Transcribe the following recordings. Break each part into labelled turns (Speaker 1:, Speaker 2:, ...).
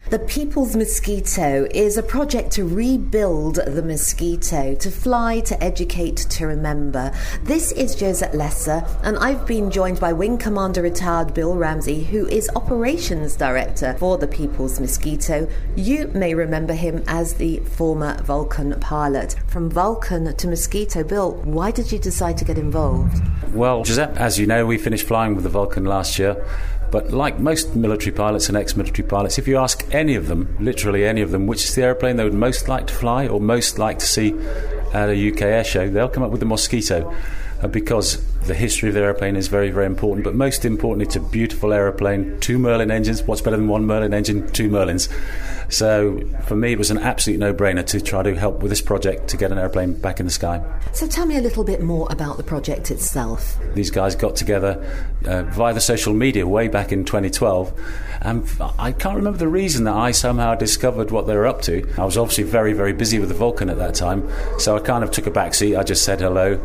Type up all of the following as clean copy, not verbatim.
Speaker 1: The People's Mosquito is a project to rebuild the Mosquito, to fly, to educate, to remember. This is Josette Lesser, and I've been joined by Wing Commander retired Bill Ramsey, who is Operations Director for the People's Mosquito. You may remember him as the former Vulcan pilot. From Vulcan to Mosquito, Bill, why did you decide to get involved?
Speaker 2: Well, Josette, as you know, we finished flying with the Vulcan last year. But like most military pilots and ex-military pilots, if you ask any of them, literally any of them, which is the aeroplane they would most like to fly or most like to see at a UK air show, they'll come up with the Mosquito because the history of the aeroplane is very, very important. But most importantly, it's a beautiful aeroplane, 2 Merlin engines. What's better than 1 Merlin engine? 2 Merlins. So for me, it was an absolute no-brainer to try to help with this project to get an aeroplane back in the sky.
Speaker 1: So tell me a little bit more about the project itself.
Speaker 2: These guys got together via the social media way back in 2012, and I can't remember the reason that I somehow discovered what they were up to. I was obviously very, very busy with the Vulcan at that time, so I kind of took a back seat. I just said hello.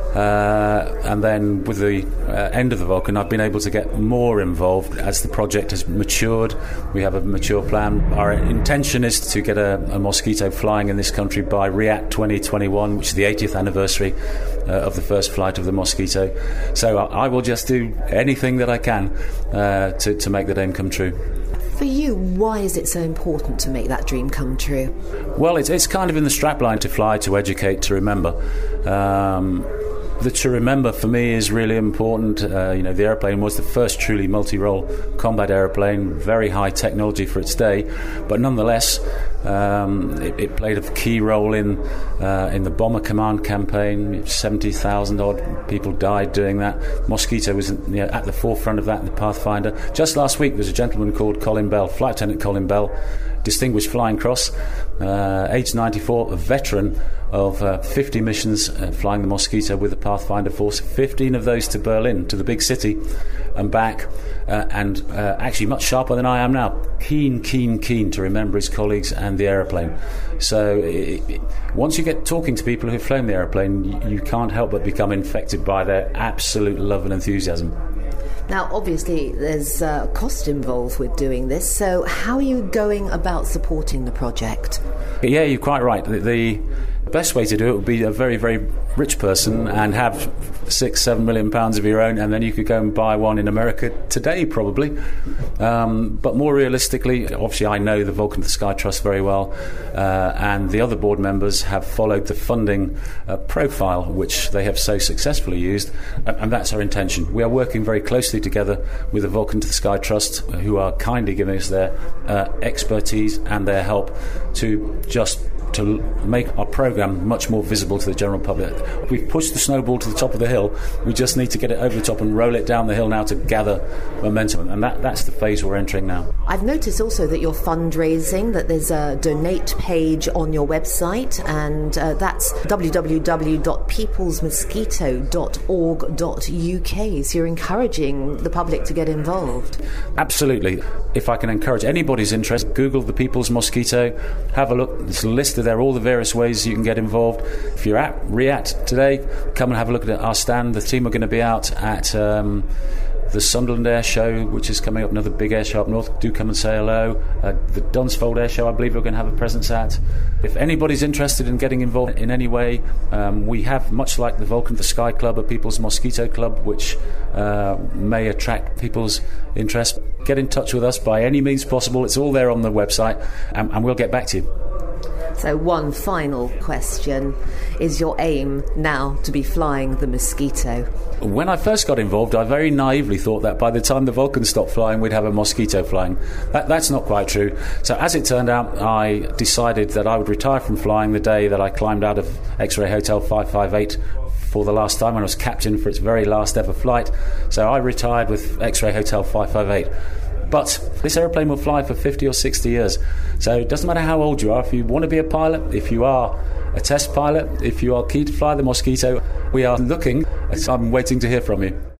Speaker 2: And then with the end of the Vulcan, I've been able to get more involved as the project has matured. We have a mature plan. Our intention is to get a Mosquito flying in this country by RIAT 2021, which is the 80th anniversary of the first flight of the Mosquito. So I will just do anything that I can to make the dream come true.
Speaker 1: For you, why is it so important to make that dream come true?
Speaker 2: Well, it's kind of in the strapline: to fly, to educate, to remember. The to remember for me is really important. The aeroplane was the first truly multi-role combat aeroplane, very high technology for its day, but nonetheless, it played a key role in the Bomber Command campaign. 70,000 odd people died doing that. Mosquito was at the forefront of that in the Pathfinder. Just last week, there's a gentleman called Colin Bell, Flight Lieutenant Colin Bell, Distinguished Flying Cross, age 94, a veteran of 50 missions flying the Mosquito with the Pathfinder force, 15 of those to Berlin, to the big city, and back, and actually much sharper than I am now. Keen to remember his colleagues and the aeroplane. So once you get talking to people who've flown the aeroplane, you can't help but become infected by their absolute love and enthusiasm.
Speaker 1: Now, obviously, there's cost involved with doing this, so how are you going about supporting the project?
Speaker 2: Yeah, you're quite right. The best way to do it would be a very, very rich person and have £6-7 million of your own, and then you could go and buy one in America today, probably. But more realistically, obviously, I know the Vulcan to the Sky Trust very well, and the other board members have followed the funding profile, which they have so successfully used, and that's our intention. We are working very closely together with the Vulcan to the Sky Trust, who are kindly giving us their expertise and their help to make our programme much more visible to the general public. We've pushed the snowball to the top of the hill. We just need to get it over the top and roll it down the hill now to gather momentum, and that's the phase we're entering now.
Speaker 1: I've noticed also that you're fundraising, that there's a donate page on your website, and that's www.peoplesmosquito.org.uk, so you're encouraging the public to get involved.
Speaker 2: Absolutely. If I can encourage anybody's interest, Google the People's Mosquito, have a look. There's listed there all the various ways you can get involved. If you're at RIAT today, come and have a look at our stand. The team are going to be out at the Sunderland Air Show, which is coming up, another big air show up north. Do come and say hello. The Dunsfold Air Show, I believe we're going to have a presence at. If anybody's interested in getting involved in any way, we have, much like the Vulcan to the Sky Club, a People's Mosquito Club, which may attract people's interest. Get in touch with us by any means possible. It's all there on the website, and we'll get back to you.
Speaker 1: So one final question. Is your aim now to be flying the Mosquito?
Speaker 2: When I first got involved, I very naively thought that by the time the Vulcan stopped flying, we'd have a Mosquito flying. That's not quite true. So as it turned out, I decided that I would retire from flying the day that I climbed out of X-Ray Hotel 558 for the last time, when I was captain for its very last ever flight. So I retired with X-Ray Hotel 558. But this aeroplane will fly for 50 or 60 years. So it doesn't matter how old you are. If you want to be a pilot, if you are a test pilot, if you are keen to fly the Mosquito, we are looking. I'm waiting to hear from you.